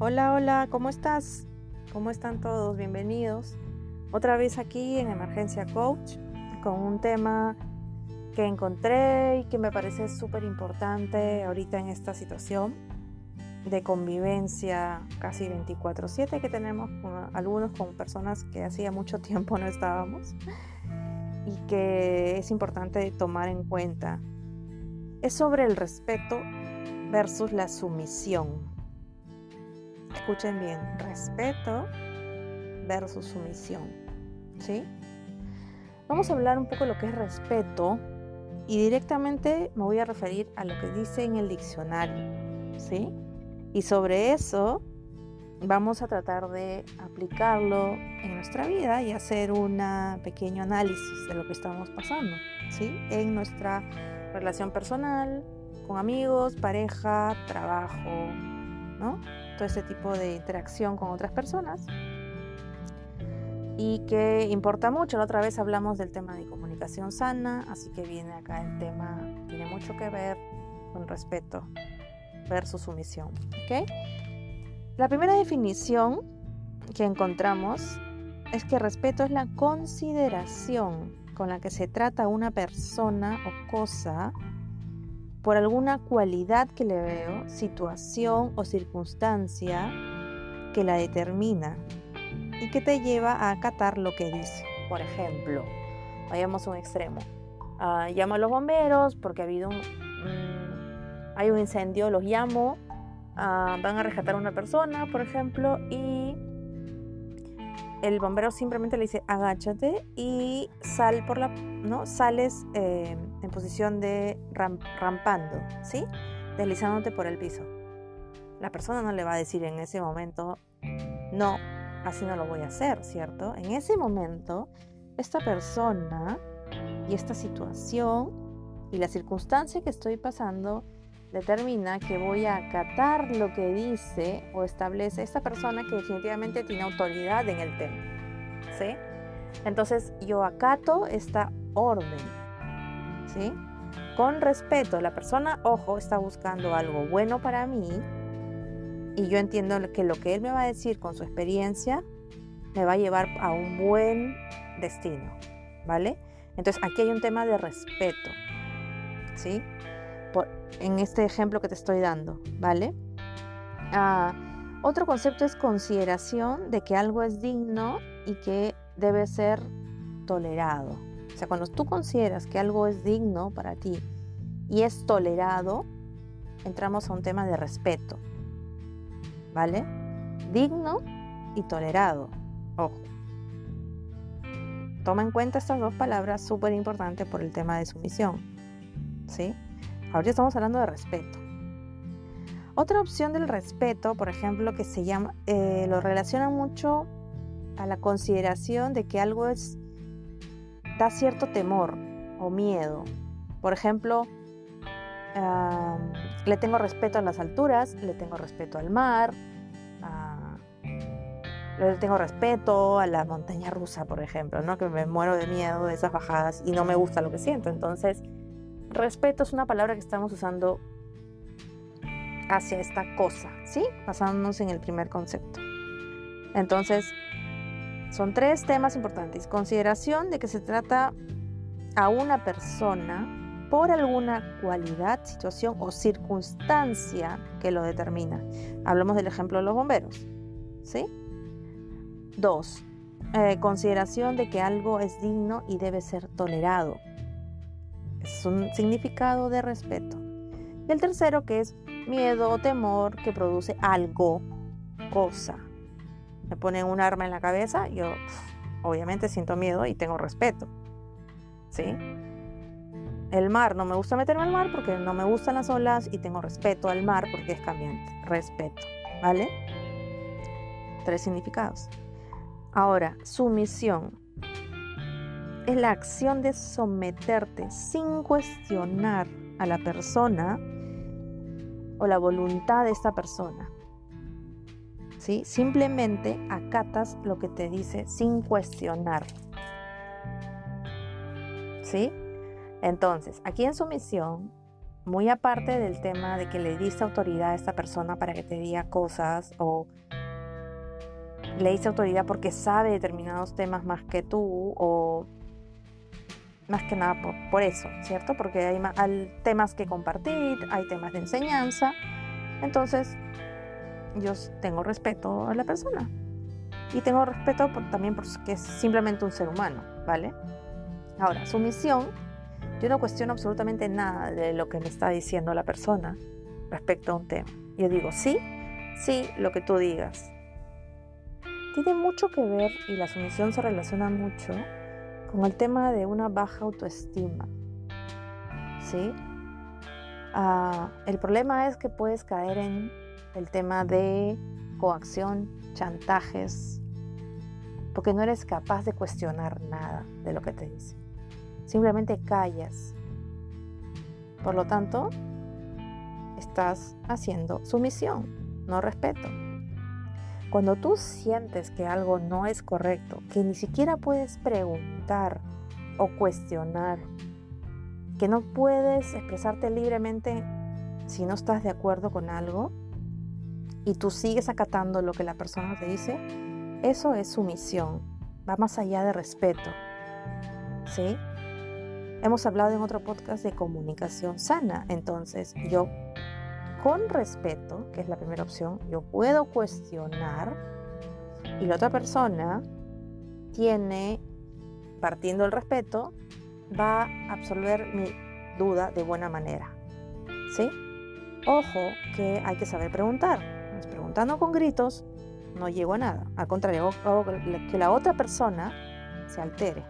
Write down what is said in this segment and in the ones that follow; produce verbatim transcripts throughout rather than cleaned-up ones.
Hola, hola, ¿cómo estás? ¿Cómo están todos? Bienvenidos. Otra vez aquí en Emergencia Coach con un tema que encontré y que me parece súper importante ahorita en esta situación de convivencia casi veinticuatro siete que tenemos con algunos con personas que hacía mucho tiempo no estábamos y que es importante tomar en cuenta. Es sobre el respeto versus la sumisión. Escuchen bien, respeto versus sumisión, ¿sí? Vamos a hablar un poco de lo que es respeto y directamente me voy a referir a lo que dice en el diccionario, ¿sí? Y sobre eso vamos a tratar de aplicarlo en nuestra vida y hacer un pequeño análisis de lo que estamos pasando, ¿sí? En nuestra relación personal, con amigos, pareja, trabajo, ¿no? Todo este tipo de interacción con otras personas y que importa mucho. La otra vez hablamos del tema de comunicación sana, así que viene acá el tema, tiene mucho que ver con respeto versus sumisión, ¿ok? La primera definición que encontramos es que respeto es la consideración con la que se trata a una persona o cosa por alguna cualidad que le veo, situación o circunstancia que la determina y que te lleva a acatar lo que dice. Por ejemplo, vayamos a un extremo. Uh, llamo a los bomberos porque ha habido un, um, hay un incendio, los llamo, uh, van a rescatar a una persona, por ejemplo, y el bombero simplemente le dice agáchate y sal por la, ¿no? Sales eh, en posición de ram, rampando, ¿sí? Deslizándote por el piso. La persona no le va a decir en ese momento, no, así no lo voy a hacer, ¿cierto? En ese momento, esta persona y esta situación y la circunstancia que estoy pasando determina que voy a acatar lo que dice o establece esta persona que definitivamente tiene autoridad en el tema, ¿sí? Entonces yo acato esta orden, ¿sí? Con respeto. La persona, ojo, está buscando algo bueno para mí y yo entiendo que lo que él me va a decir con su experiencia me va a llevar a un buen destino, ¿vale? Entonces aquí hay un tema de respeto, ¿sí? Por, en este ejemplo que te estoy dando, ¿vale? Ah, otro concepto es consideración de que algo es digno y que debe ser tolerado. O sea, cuando tú consideras que algo es digno para ti y es tolerado, entramos a un tema de respeto, ¿vale? Digno y tolerado, ojo. Toma en cuenta estas dos palabras súper importantes por el tema de sumisión, ¿sí? Ahora estamos hablando de respeto. Otra opción del respeto, por ejemplo, que se llama, eh, lo relaciona mucho a la consideración de que algo es, da cierto temor o miedo. Por ejemplo, uh, le tengo respeto a las alturas, le tengo respeto al mar, uh, le tengo respeto a la montaña rusa, por ejemplo, ¿no? Que me muero de miedo de esas bajadas y no me gusta lo que siento. Entonces, respeto es una palabra que estamos usando hacia esta cosa, ¿sí? Basándonos en el primer concepto. Entonces, son tres temas importantes. Consideración de que se trata a una persona por alguna cualidad, situación o circunstancia que lo determina. Hablamos del ejemplo de los bomberos, ¿sí? Dos, eh, consideración de que algo es digno y debe ser tolerado. Es un significado de respeto. Y el tercero, que es miedo o temor que produce algo, cosa. Me ponen un arma en la cabeza, yo obviamente siento miedo y tengo respeto, ¿sí? El mar, no me gusta meterme al mar porque no me gustan las olas y tengo respeto al mar porque es cambiante. Respeto, ¿vale? Tres significados. Ahora, sumisión. Es la acción de someterte sin cuestionar a la persona o la voluntad de esta persona, ¿sí? Simplemente acatas lo que te dice sin cuestionar, ¿sí? Entonces, aquí en sumisión muy aparte del tema de que le diste autoridad a esta persona para que te diga cosas, o le diste autoridad porque sabe determinados temas más que tú, o más que nada por, por eso, ¿cierto? Porque hay, hay temas que compartir, hay temas de enseñanza. Entonces yo tengo respeto a la persona y tengo respeto por, también porque es simplemente un ser humano, ¿vale? Ahora, sumisión, yo no cuestiono absolutamente nada de lo que me está diciendo la persona respecto a un tema. Yo digo sí, sí, lo que tú digas. Tiene mucho que ver, y la sumisión se relaciona mucho con el tema de una baja autoestima, ¿sí? Uh, el problema es que puedes caer en el tema de coacción, chantajes, porque no eres capaz de cuestionar nada de lo que te dice. Simplemente callas. Por lo tanto, estás haciendo sumisión, no respeto. Cuando tú sientes que algo no es correcto, que ni siquiera puedes preguntar o cuestionar, que no puedes expresarte libremente si no estás de acuerdo con algo y tú sigues acatando lo que la persona te dice, eso es sumisión, va más allá de respeto, ¿sí? Hemos hablado en otro podcast de comunicación sana, entonces yo con respeto, que es la primera opción, yo puedo cuestionar y la otra persona tiene, partiendo del respeto, va a absolver mi duda de buena manera, ¿sí? Ojo que hay que saber preguntar. Preguntando con gritos no llego a nada. Al contrario, hago que la otra persona se altere.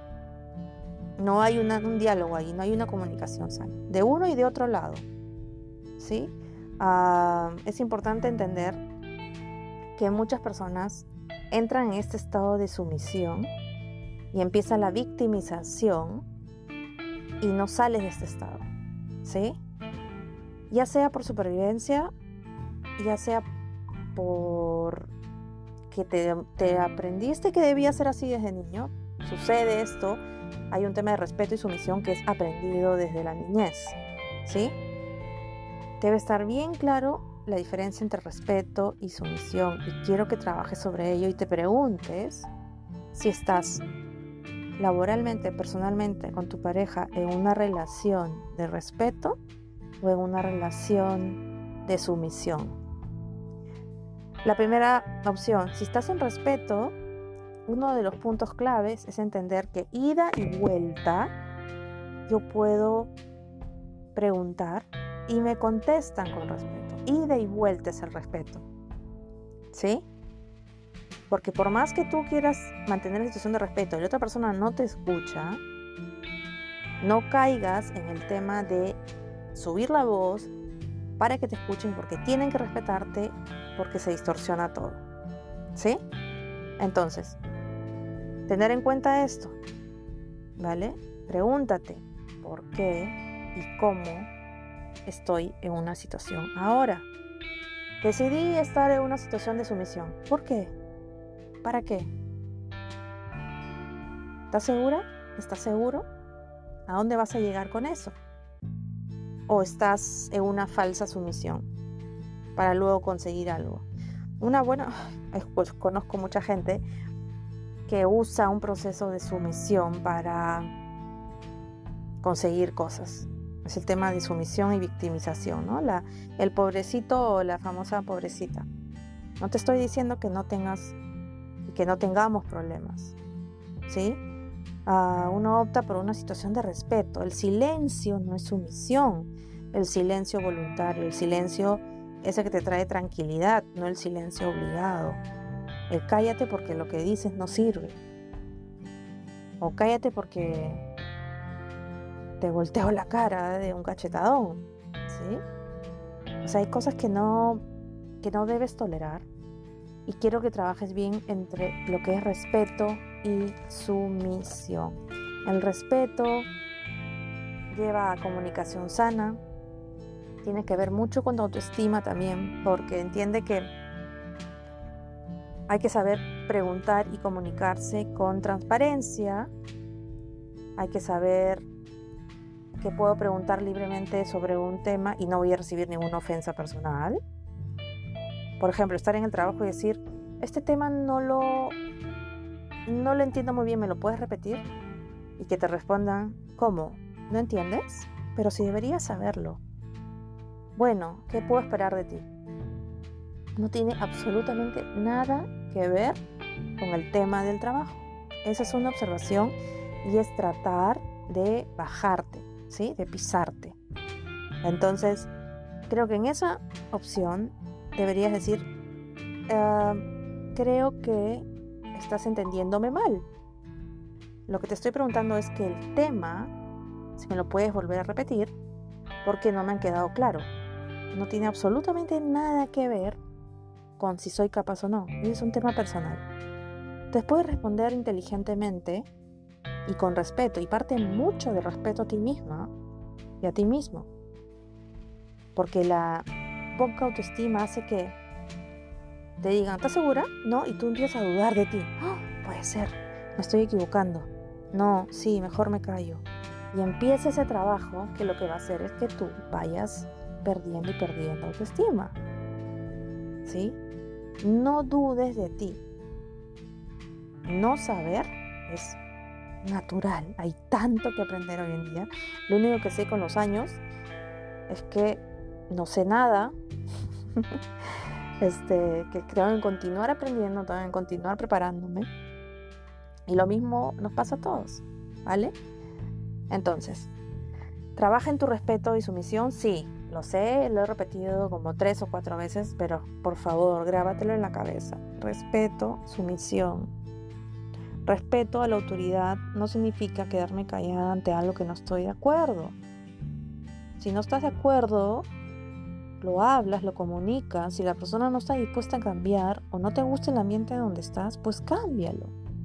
No hay una, un diálogo ahí, no hay una comunicación sana, de uno y de otro lado, ¿sí? Uh, es importante entender que muchas personas entran en este estado de sumisión y empieza la victimización y no sales de este estado, ¿sí? Ya sea por supervivencia, ya sea por que te, te aprendiste que debía ser así desde niño. Sucede esto, hay un tema de respeto y sumisión que es aprendido desde la niñez, ¿sí? Debe estar bien claro la diferencia entre respeto y sumisión, y quiero que trabajes sobre ello y te preguntes si estás laboralmente, personalmente con tu pareja en una relación de respeto o en una relación de sumisión. La primera opción, si estás en respeto, uno de los puntos claves es entender que ida y vuelta yo puedo preguntar y me contestan con respeto. Ida y vuelta es el respeto, ¿sí? Porque por más que tú quieras mantener la situación de respeto y la otra persona no te escucha, no caigas en el tema de subir la voz para que te escuchen, porque tienen que respetarte, porque se distorsiona todo, ¿sí? Entonces, tener en cuenta esto, ¿vale? Pregúntate por qué y cómo estoy en una situación ahora. Decidí estar en una situación de sumisión. ¿Por qué? ¿Para qué? ¿Estás segura? ¿Estás seguro? ¿A dónde vas a llegar con eso? ¿O estás en una falsa sumisión para luego conseguir algo? Una buena... Pues, conozco mucha gente que usa un proceso de sumisión para conseguir cosas. Es el tema de sumisión y victimización, ¿no? La, el pobrecito o la famosa pobrecita. No te estoy diciendo que no tengas y que no tengamos problemas, ¿sí? Uh, uno opta por una situación de respeto. El silencio no es sumisión, el silencio voluntario, el silencio ese que te trae tranquilidad, no el silencio obligado. El cállate porque lo que dices no sirve, o cállate porque te volteo la cara de un cachetadón, ¿sí? O sea, hay cosas que no, que no debes tolerar, y quiero que trabajes bien entre lo que es respeto y sumisión. El respeto lleva a comunicación sana, tiene que ver mucho con tu autoestima también, porque entiende que hay que saber preguntar y comunicarse con transparencia, hay que saber que puedo preguntar libremente sobre un tema y no voy a recibir ninguna ofensa personal. Por ejemplo, estar en el trabajo y decir, este tema no lo, no lo entiendo muy bien, ¿me lo puedes repetir? Y que te respondan, ¿cómo? ¿No entiendes? Pero si deberías saberlo. Bueno, ¿qué puedo esperar de ti? No tiene absolutamente nada que ver con el tema del trabajo. Esa es una observación y es tratar de bajarte, ¿sí? De pisarte. Entonces, creo que en esa opción deberías decir, uh, creo que estás entendiéndome mal. Lo que te estoy preguntando es que el tema, si me lo puedes volver a repetir, porque no me han quedado claro. No tiene absolutamente nada que ver con si soy capaz o no. Es un tema personal. Entonces puedes responder inteligentemente y con respeto, y parte mucho de respeto a ti misma y a ti mismo, porque la poca autoestima hace que te digan, ¿estás segura? No, y tú empiezas a dudar de ti. ¡Oh, puede ser! Me estoy equivocando. No, sí, mejor me callo. Y empieza ese trabajo que lo que va a hacer es que tú vayas perdiendo y perdiendo autoestima. ¿Sí? No dudes de ti. No saber es natural. Hay tanto que aprender hoy en día. Lo único que sé con los años es que no sé nada. este, que tengo que continuar aprendiendo, tengo que continuar preparándome. Y lo mismo nos pasa a todos, ¿vale? Entonces, trabaja en tu respeto y sumisión, sí, lo sé, lo he repetido como tres o cuatro veces, pero por favor, grábatelo en la cabeza. Respeto, sumisión. Respeto a la autoridad no significa quedarme callada ante algo que no estoy de acuerdo. Si no estás de acuerdo, lo hablas, lo comunicas. Si la persona no está dispuesta a cambiar o no te gusta el ambiente donde estás, pues cámbialo.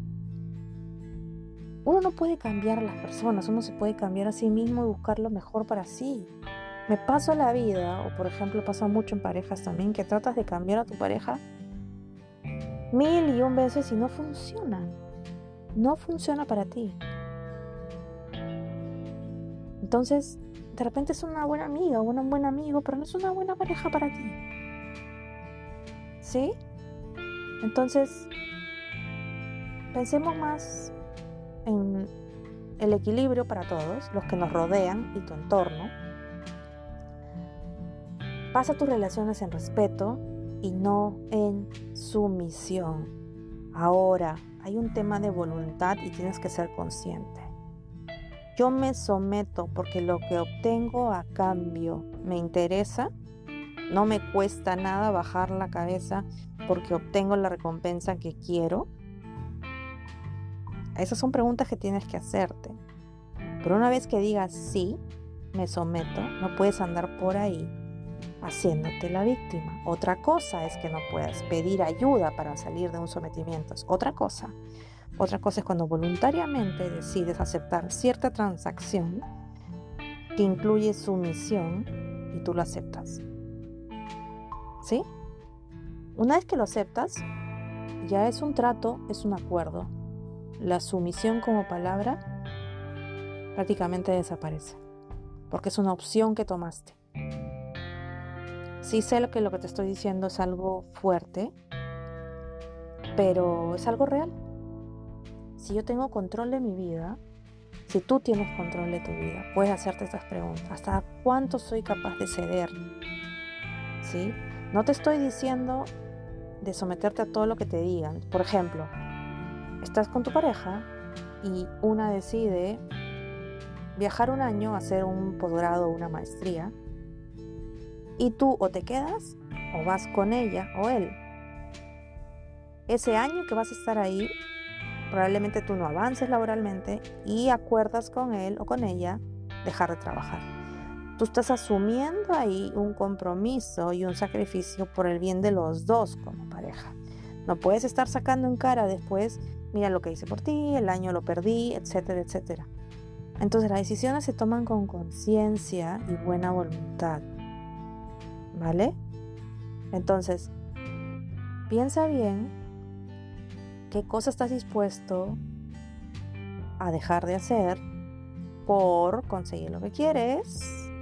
Uno no puede cambiar a las personas, uno se puede cambiar a sí mismo y buscar lo mejor para sí. Me paso la vida, o por ejemplo pasa mucho en parejas también, que tratas de cambiar a tu pareja mil y un veces y no funciona. No funciona para ti. Entonces, de repente es una buena amiga o un buen amigo, pero no es una buena pareja para ti. ¿Sí? Entonces, pensemos más en el equilibrio para todos, los que nos rodean y tu entorno. Pasa tus relaciones en respeto y no en sumisión. Ahora, hay un tema de voluntad y tienes que ser consciente. Yo me someto porque lo que obtengo a cambio me interesa. No me cuesta nada bajar la cabeza porque obtengo la recompensa que quiero. Esas son preguntas que tienes que hacerte. Pero una vez que digas sí, me someto, no puedes andar por ahí haciéndote la víctima. Otra cosa es que no puedas pedir ayuda para salir de un sometimiento. Es otra cosa. Otra cosa es cuando voluntariamente decides aceptar cierta transacción que incluye sumisión y tú lo aceptas. ¿Sí? Una vez que lo aceptas, ya es un trato, es un acuerdo. La sumisión como palabra prácticamente desaparece, porque es una opción que tomaste. Sí sé que lo que te estoy diciendo es algo fuerte, pero es algo real. Si yo tengo control de mi vida, si tú tienes control de tu vida, puedes hacerte estas preguntas. ¿Hasta cuánto soy capaz de ceder? ¿Sí? No te estoy diciendo de someterte a todo lo que te digan. Por ejemplo, estás con tu pareja y una decide viajar un año a hacer un posgrado o una maestría y tú o te quedas o vas con ella o él. Ese año que vas a estar ahí, probablemente tú no avances laboralmente y acuerdas con él o con ella dejar de trabajar. Tú estás asumiendo ahí un compromiso y un sacrificio por el bien de los dos como pareja. No puedes estar sacando en cara después, mira lo que hice por ti, el año lo perdí, etcétera, etcétera. Entonces las decisiones se toman con conciencia y buena voluntad, ¿vale? Entonces, piensa bien qué cosa estás dispuesto a dejar de hacer por conseguir lo que quieres.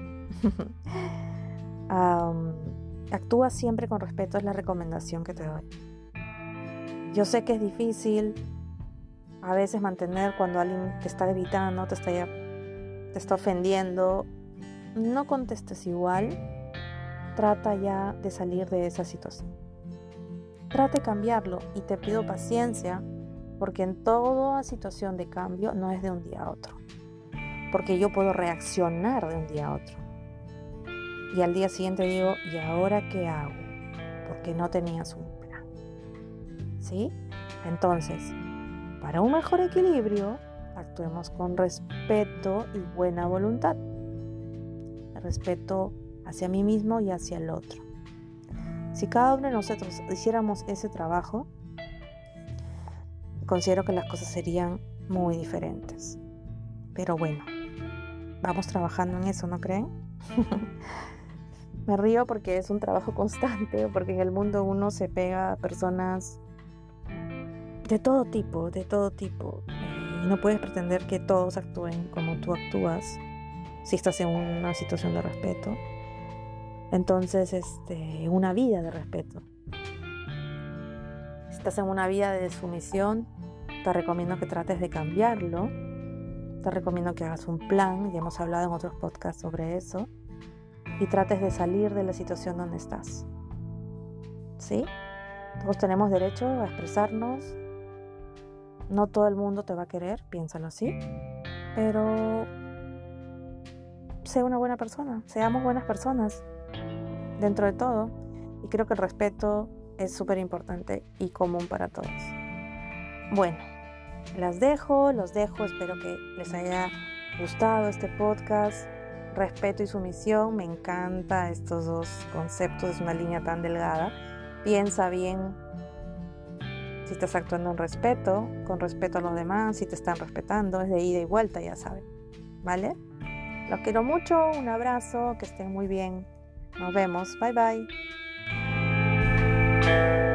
um, actúa siempre con respeto, es la recomendación que te doy. Yo sé que es difícil a veces mantener cuando alguien te está gritando, te está, te está ofendiendo. No contestes igual. Trata ya de salir de esa situación. Trata de cambiarlo y te pido paciencia, porque en toda situación de cambio no es de un día a otro. Porque yo puedo reaccionar de un día a otro. Y al día siguiente digo, ¿y ahora qué hago? Porque no tenías un plan. ¿Sí? Entonces, para un mejor equilibrio, actuemos con respeto y buena voluntad. Respeto hacia mí mismo y hacia el otro. Si cada uno de nosotros hiciéramos ese trabajo, considero que las cosas serían muy diferentes. Pero bueno, vamos trabajando en eso, ¿no creen? Me río porque es un trabajo constante, porque en el mundo uno se pega a personas de todo tipo, de todo tipo. Y no puedes pretender que todos actúen como tú actúas si estás en una situación de respeto. Entonces, este, una vida de respeto. Si estás en una vida de sumisión, te recomiendo que trates de cambiarlo. Te recomiendo que hagas un plan, ya hemos hablado en otros podcasts sobre eso, y trates de salir de la situación donde estás. ¿Sí? Todos tenemos derecho a expresarnos. No todo el mundo te va a querer, piénsalo así, pero sé una buena persona, seamos buenas personas dentro de todo, y creo que el respeto es súper importante y común para todos. Bueno, las dejo, los dejo, espero que les haya gustado este podcast. Respeto y sumisión, me encanta estos dos conceptos, es una línea tan delgada. Piensa bien si estás actuando en respeto, con respeto a los demás, si te están respetando, es de ida y vuelta, ya saben, ¿vale? Los quiero mucho, un abrazo, que estén muy bien. Nos vemos, bye bye.